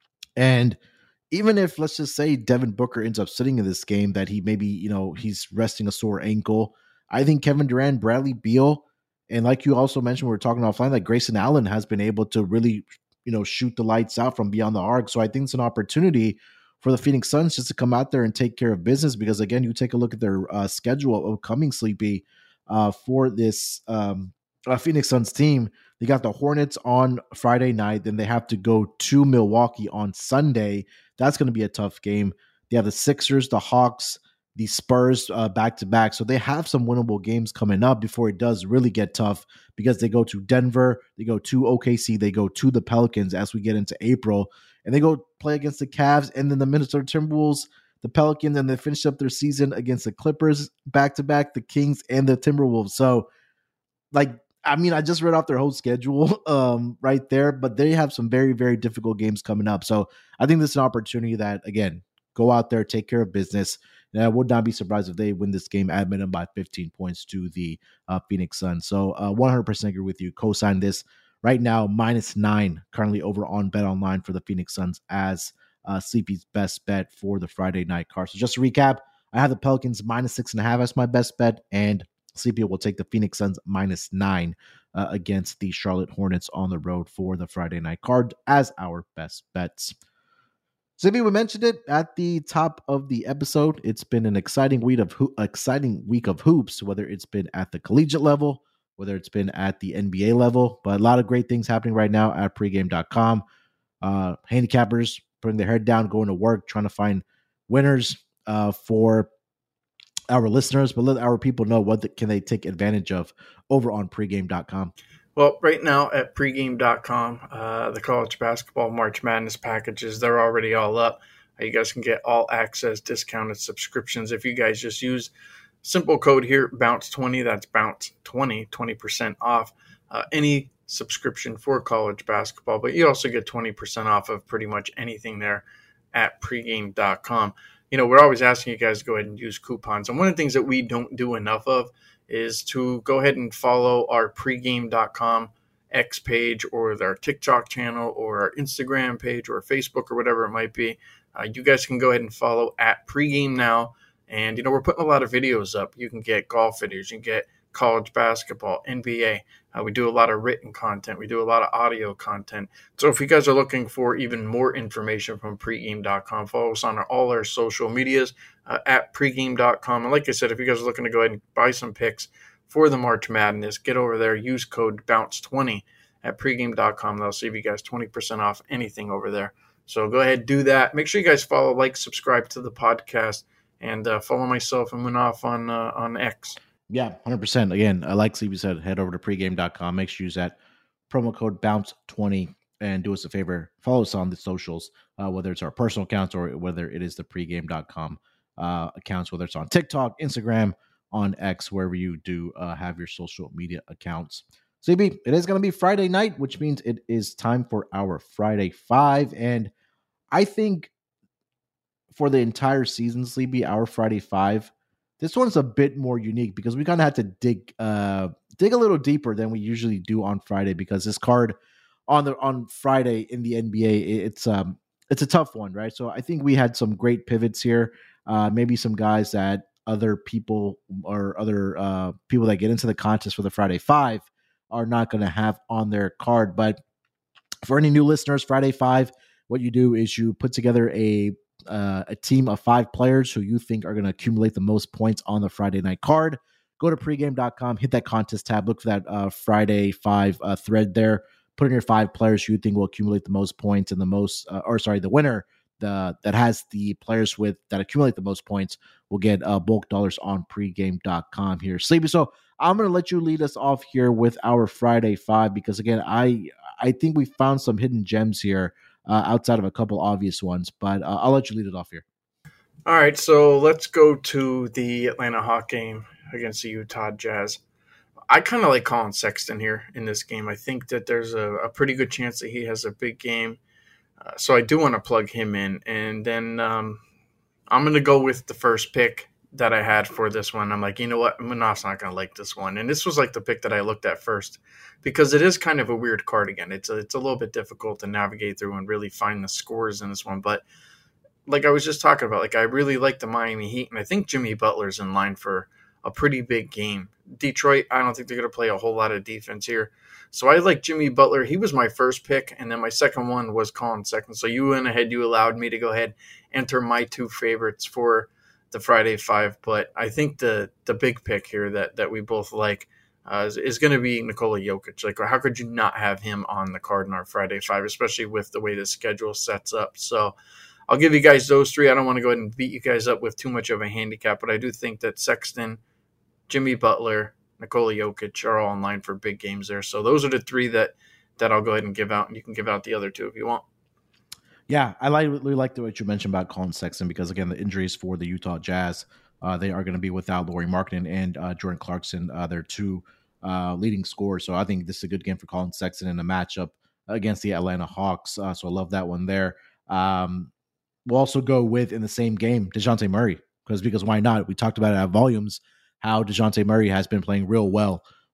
And even if, let's just say, Devin Booker ends up sitting in this game, that he maybe, you know, he's resting a sore ankle, I think Kevin Durant, Bradley Beal, and like you also mentioned, we were talking offline, that Grayson Allen has been able to really, you know, shoot the lights out from beyond the arc. So I think it's an opportunity for the Phoenix Suns just to come out there and take care of business, because again, you take a look at their uh, schedule of coming, Sleepy, uh, for this um, uh, Phoenix Suns team. They got the Hornets on Friday night, then they have to go to Milwaukee on Sunday. That's going to be a tough game. They have the Sixers, the Hawks, the Spurs uh, back-to-back. So they have some winnable games coming up before it does really get tough, because they go to Denver, they go to O K C, they go to the Pelicans as we get into April, and they go play against the Cavs and then the Minnesota Timberwolves, the Pelicans, and they finish up their season against the Clippers back-to-back, the Kings, and the Timberwolves. So, like, I mean, I just read off their whole schedule um, right there, but they have some very, very difficult games coming up. So I think this is an opportunity that, again, go out there, take care of business. And I would not be surprised if they win this game at minimum by fifteen points to the uh, Phoenix Suns. So uh, one hundred percent agree with you. Co-sign this right now, minus nine, currently over on BetOnline for the Phoenix Suns as uh, Sleepy's best bet for the Friday night card. So just to recap, I have the Pelicans minus six and a half as my best bet, and Sleepy will take the Phoenix Suns minus nine uh, against the Charlotte Hornets on the road for the Friday night card as our best bets. Sleepy, we mentioned it at the top of the episode. It's been an exciting week of ho- exciting week of hoops, whether it's been at the collegiate level, whether it's been at the N B A level, but a lot of great things happening right now at pregame dot com. Uh, handicappers putting their head down, going to work, trying to find winners uh, for our listeners, but let our people know what the, can they take advantage of over on pregame dot com. Well, right now at pregame dot com, uh, the college basketball March Madness packages, they're already all up. Uh, you guys can get all access discounted subscriptions if you guys just use simple code here, bounce twenty. That's bounce twenty, twenty percent off uh, any subscription for college basketball. But you also get twenty percent off of pretty much anything there at pregame dot com. You know, we're always asking you guys to go ahead and use coupons. And one of the things that we don't do enough of is to go ahead and follow our pregame dot com X page or our TikTok channel or our Instagram page or Facebook or whatever it might be. Uh, you guys can go ahead and follow at pregame now. And, you know, we're putting a lot of videos up. You can get golf videos. You can get college basketball, N B A. Uh, we do a lot of written content. We do a lot of audio content. So if you guys are looking for even more information from pregame dot com, follow us on our, all our social medias uh, at pregame dot com. And like I said, if you guys are looking to go ahead and buy some picks for the March Madness, get over there. Use code bounce twenty at pregame dot com. That'll save you guys twenty percent off anything over there. So go ahead, do that. Make sure you guys follow, like, subscribe to the podcast, and uh, follow myself and Munaf on uh, on X. Yeah, one hundred percent. Again, like Sleepy said, head over to pregame dot com. Make sure you use that promo code bounce twenty and do us a favor. Follow us on the socials, uh, whether it's our personal accounts or whether it is the pregame dot com uh, accounts, whether it's on TikTok, Instagram, on X, wherever you do uh, have your social media accounts. Sleepy, it is going to be Friday night, which means it is time for our Friday Five. And I think for the entire season, Sleepy, our Friday Five, this one's a bit more unique because we kind of had to dig uh, dig a little deeper than we usually do on Friday, because this card on the on Friday in the N B A, it's um it's a tough one, right? So I think we had some great pivots here. Uh, maybe some guys that other people or other uh, people that get into the contest for the Friday Five are not going to have on their card. But for any new listeners, Friday Five, what you do is you put together a Uh, a team of five players who you think are going to accumulate the most points on the Friday night card. Go to pregame dot com, hit that contest tab, look for that uh, Friday Five uh, thread there. Put in your five players who you think will accumulate the most points, and the most, uh, or sorry, the winner the that has the players with that accumulate the most points will get uh, bulk dollars on pregame dot com here. Sleepy, so I'm going to let you lead us off here with our Friday Five, because again, I I think we found some hidden gems here. Uh, outside of a couple obvious ones, but uh, I'll let you lead it off here. All right, so let's go to the Atlanta Hawk game against the Utah Jazz. I kind of like Colin Sexton here in this game. I think that there's a, a pretty good chance that he has a big game. Uh, so I do want to plug him in. And then um, I'm going to go with the first pick that I had for this one. I'm like, you know what? Munaf's not going to like this one. And this was like the pick that I looked at first, because it is kind of a weird card again. It's a, it's a little bit difficult to navigate through and really find the scores in this one. But like I was just talking about, like I really like the Miami Heat, and I think Jimmy Butler's in line for a pretty big game. Detroit, I don't think they're going to play a whole lot of defense here. So I like Jimmy Butler. He was my first pick, and then my second one was Colin Sexton. So you went ahead, you allowed me to go ahead, enter my two favorites for the Friday Five. But I think the the big pick here that that we both like uh, is, is going to be Nikola Jokic. Like, how could you not have him on the card in our Friday Five, especially with the way the schedule sets up? So I'll give you guys those three. I don't want to go ahead and beat you guys up with too much of a handicap, but I do think that Sexton, Jimmy Butler, Nikola Jokic are all in line for big games there. So those are the three that that I'll go ahead and give out, and you can give out the other two if you want. Yeah, I like really like the what you mentioned about Colin Sexton, because again, the injuries for the Utah Jazz, uh, they are going to be without Lauri Markkanen and uh, Jordan Clarkson, uh, their two uh, leading scorers. So I think this is a good game for Colin Sexton in a matchup against the Atlanta Hawks. Uh, so I love that one there. Um, we'll also go with, in the same game, DeJounte Murray, because because why not? We talked about it at volumes how DeJounte Murray has been playing real well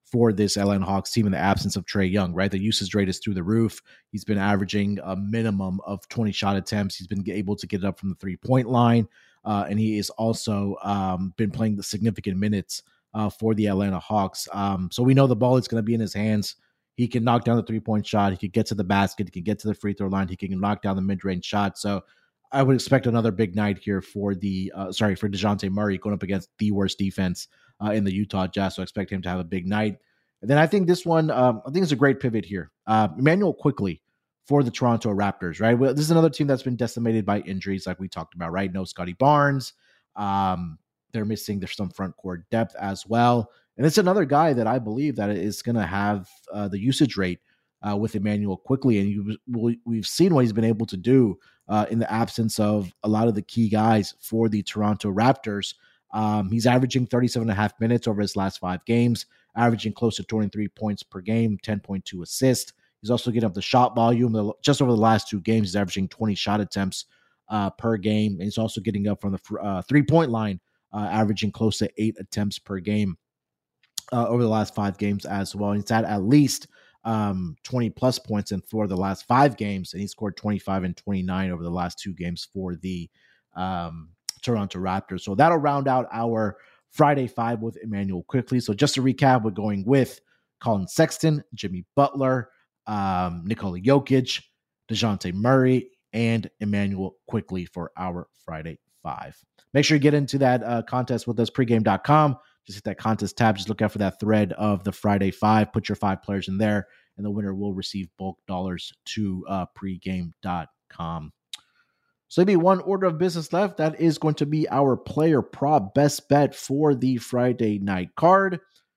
for this Atlanta Hawks team in the absence of Trae Young, right? The usage rate is through the roof. He's been averaging a minimum of twenty shot attempts. He's been able to get it up from the three-point line, uh, and he has also um, been playing the significant minutes uh, for the Atlanta Hawks. Um, so we know the ball is going to be in his hands. He can knock down the three-point shot. He can get to the basket. He can get to the free throw line. He can knock down the mid-range shot. So I would expect another big night here for the uh, sorry for DeJounte Murray going up against the worst defense uh, in the Utah Jazz. So I expect him to have a big night. And then I think this one, um, I think it's a great pivot here. Uh, Immanuel Quickley for the Toronto Raptors, right? Well, this is another team that's been decimated by injuries, like we talked about, right? No Scotty Barnes. Um, they're missing there's some front court depth as well. And it's another guy that I believe that is going to have uh, the usage rate uh, with Immanuel Quickley. And you, we've seen what he's been able to do uh, in the absence of a lot of the key guys for the Toronto Raptors. Um, he's averaging thirty-seven and a half minutes over his last five games, averaging close to twenty-three points per game, ten point two assists. He's also getting up the shot volume. Just over the last two games, he's averaging twenty shot attempts uh, per game. And he's also getting up from the uh, three-point line, uh, averaging close to eight attempts per game uh, over the last five games as well. And he's had at least um, twenty plus points in four of the last five games, and he scored twenty-five and twenty-nine over the last two games for the um, Toronto Raptors. So that'll round out our Friday five with Immanuel Quickley. So just to recap, we're going with Colin Sexton, Jimmy Butler, um, Nikola Jokic, DeJounte Murray, and Immanuel Quickley for our Friday five. Make sure you get into that uh, contest with us, pregame dot com. Just hit that contest tab. Just look out for that thread of the Friday five. Put your five players in there, and the winner will receive bulk dollars to uh, pregame dot com. So maybe one order of business left. That is going to be our player prop best bet for the Friday night card.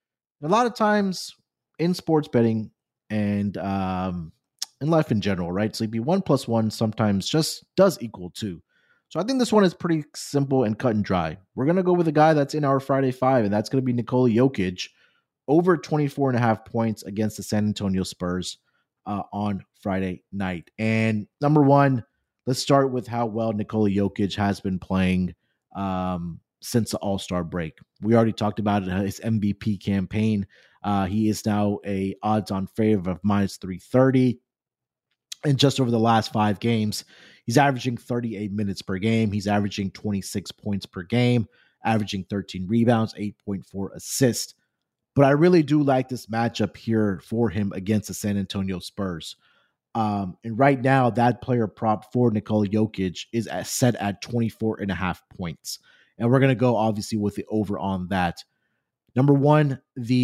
A lot of times in sports betting and um, in life in general, right? Sleepy, one plus one sometimes just does equal two. So I think this one is pretty simple and cut and dry. We're going to go with a guy that's in our Friday five, and that's going to be Nikola Jokic, over twenty-four and a half points against the San Antonio Spurs uh, on Friday night. And number one, let's start with how well Nikola Jokic has been playing um, since the All-Star break. We already talked about it, his M V P campaign. Uh, he is now a odds-on favorite of minus three thirty. And just over the last five games, he's averaging thirty-eight minutes per game. He's averaging twenty-six points per game, averaging thirteen rebounds, eight point four assists. But I really do like this matchup here for him against the San Antonio Spurs. Um, and right now, that player prop for Nikola Jokic is at, set at twenty-four and a half points. And we're going to go, obviously, with the over on that. Number one,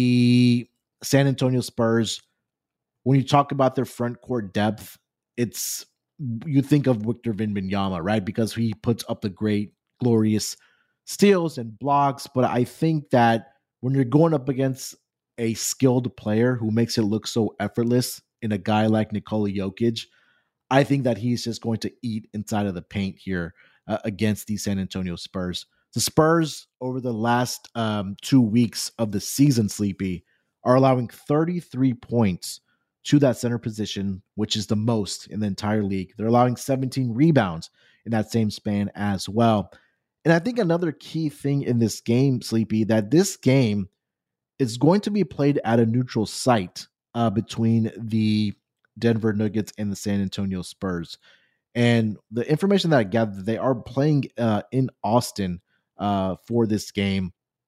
the San Antonio Spurs, when you talk about their front court depth, it's you think of Victor Wembanyama, right? Because he puts up the great, glorious steals and blocks. But I think that when you're going up against a skilled player who makes it look so effortless in a guy like Nikola Jokic, I think that he's just going to eat inside of the paint here uh, against the San Antonio Spurs. The Spurs, over the last um, two weeks of the season, Sleepy, are allowing thirty-three points to that center position, which is the most in the entire league. They're allowing seventeen rebounds in that same span as well. And I think another key thing in this game, Sleepy, that this game is going to be played at a neutral site uh, between the Denver Nuggets and the San Antonio Spurs. And the information that I gathered, they are playing uh, in Austin uh, for this game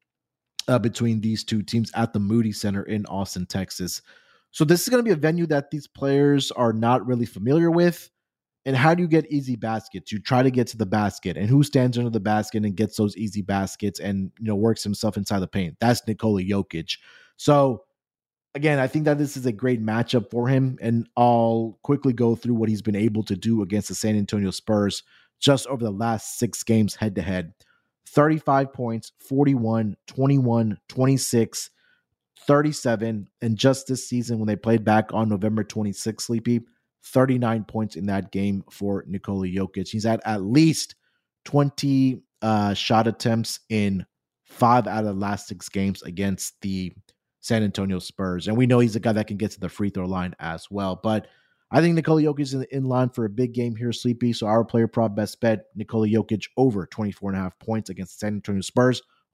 uh, between these two teams at the Moody Center in Austin, Texas. So this is going to be a venue that these players are not really familiar with. And how do you get easy baskets? You try to get to the basket, and who stands under the basket and gets those easy baskets and, you know, works himself inside the paint? That's Nikola Jokic. So again, I think that this is a great matchup for him, and I'll quickly go through what he's been able to do against the San Antonio Spurs just over the last six games head to head. thirty-five points, forty-one, twenty-one, twenty-six, thirty-seven, and just this season when they played back on November twenty-sixth, Sleepy, thirty-nine points in that game for Nikola Jokic. He's at at least twenty uh, shot attempts in five out of the last six games against the San Antonio Spurs. And we know he's a guy that can get to the free throw line as well. But I think Nikola Jokic is in, in line for a big game here, Sleepy. So our player prop best bet, Nikola Jokic over twenty-four and a half points against the San Antonio Spurs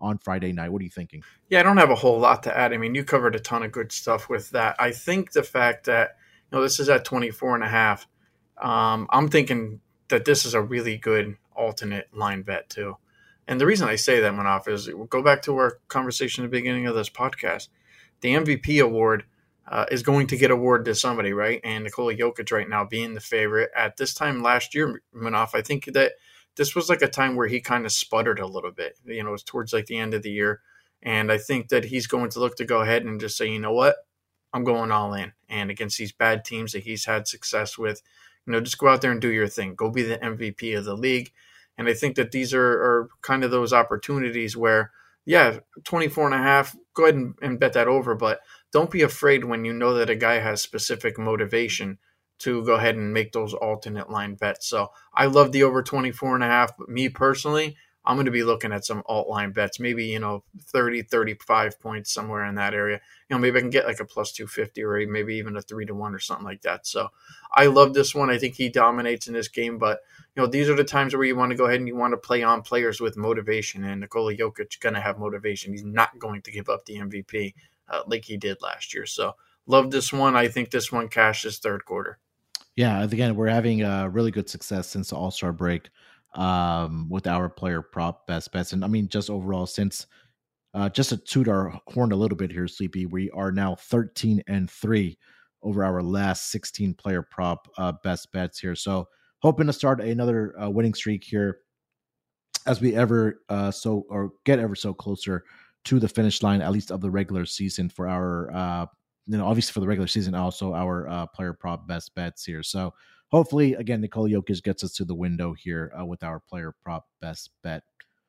on Friday night. What are you thinking? Yeah, I don't have a whole lot to add. I mean, you covered a ton of good stuff with that. I think the fact that, you know, this is at twenty-four and a half, um, I'm thinking that this is a really good alternate line bet too. And the reason I say that, Manaf, is go back to our conversation at the beginning of this podcast. The M V P award uh, is going to get awarded to somebody, right? And Nikola Jokic right now being the favorite. At this time last year, Manaf, I think that this was like a time where he kind of sputtered a little bit. You know, it was towards like the end of the year. And I think that he's going to look to go ahead and just say, you know what, I'm going all in. And against these bad teams that he's had success with, you know, just go out there and do your thing. Go be the M V P of the league. And I think that these are, are kind of those opportunities where, yeah, twenty-four and a half, go ahead and, and bet that over. But don't be afraid when you know that a guy has specific motivation to go ahead and make those alternate line bets. So I love the over twenty-four and a half. But me personally, I'm going to be looking at some alt line bets, maybe, you know, thirty, thirty-five points somewhere in that area. You know, maybe I can get like a plus two fifty or maybe even a three to one or something like that. So I love this one. I think he dominates in this game, but you know, these are the times where you want to go ahead and you want to play on players with motivation, and Nikola Jokic going to have motivation. He's not going to give up the M V P uh, like he did last year. So love this one. I think this one cashes third quarter. Yeah. Again, we're having a really good success since the All-Star break um with our player prop best bets. And I mean, just overall, since uh just to toot our horn a little bit here, Sleepy, we are now thirteen and three over our last sixteen player prop uh best bets here. So hoping to start another uh, winning streak here as we ever uh so or get ever so closer to the finish line, at least of the regular season, for our uh you know obviously for the regular season, also our uh player prop best bets here. So hopefully, again, Nikola Jokic gets us to the window here uh, with our player prop best bet.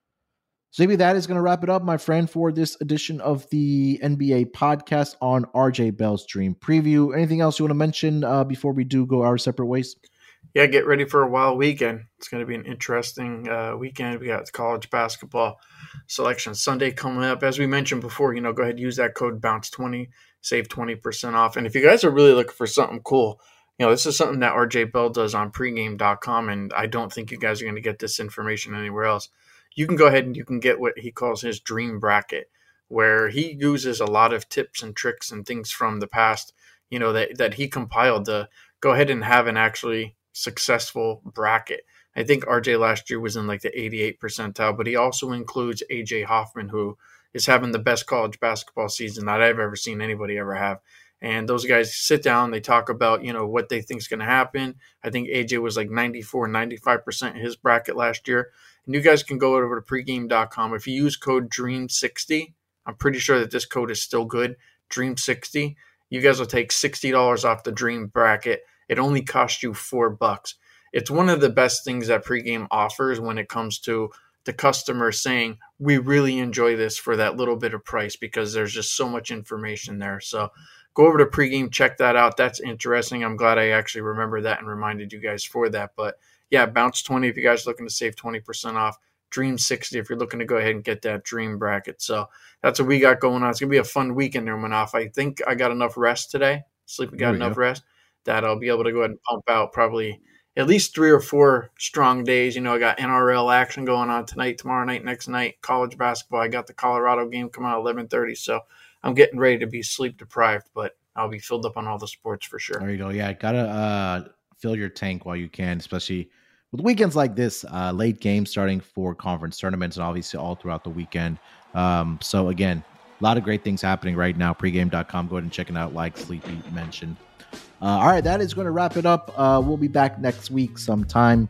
So maybe that is going to wrap it up, my friend, for this edition of the N B A podcast on R J Bell's Dream Preview. Anything else you want to mention uh, before we do go our separate ways? Yeah, get ready for a wild weekend. It's going to be an interesting uh, weekend. We got college basketball selection Sunday coming up. As we mentioned before, you know, go ahead and use that code bounce twenty, save twenty percent off. And if you guys are really looking for something cool, you know, this is something that R J Bell does on pregame dot com, and I don't think you guys are going to get this information anywhere else. You can go ahead and you can get what he calls his dream bracket, where he uses a lot of tips and tricks and things from the past, you know, that, that he compiled to go ahead and have an actually successful bracket. I think R J last year was in like the eighty-eight percentile, but he also includes A J Hoffman, who is having the best college basketball season that I've ever seen anybody ever have. And those guys sit down, they talk about, you know, what they think is going to happen. I think A J was like ninety-four, ninety-five percent in his bracket last year. And you guys can go over to pregame dot com. If you use code dream sixty, I'm pretty sure that this code is still good, dream sixty, you guys will take sixty dollars off the dream bracket. It only costs you four bucks. It's one of the best things that pregame offers when it comes to the customer saying, we really enjoy this for that little bit of price, because there's just so much information there. So go over to pregame, check that out. That's interesting. I'm glad I actually remembered that and reminded you guys for that. But yeah, bounce twenty if you guys are looking to save twenty percent off. Dream sixty if you're looking to go ahead and get that dream bracket. So that's what we got going on. It's going to be a fun weekend there, Manaf. I think I got enough rest today. Sleep, we got enough go. rest that I'll be able to go ahead and pump out probably at least three or four strong days. You know, I got N R L action going on tonight, tomorrow night, next night, college basketball. I got the Colorado game coming out at eleven thirty. So I'm getting ready to be sleep deprived, but I'll be filled up on all the sports for sure. There you go. Yeah, gotta uh, fill your tank while you can, especially with weekends like this. Uh, late games starting for conference tournaments, and obviously all throughout the weekend. Um, so again, a lot of great things happening right now. pregame dot com. Go ahead and check it out, like Sleepy mentioned. Uh, all right, that is going to wrap it up. Uh, we'll be back next week sometime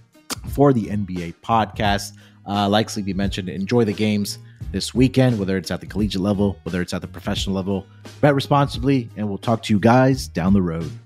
for the N B A podcast. Uh, like Sleepy mentioned, enjoy the games this weekend, whether it's at the collegiate level, whether it's at the professional level. Bet responsibly, and we'll talk to you guys down the road.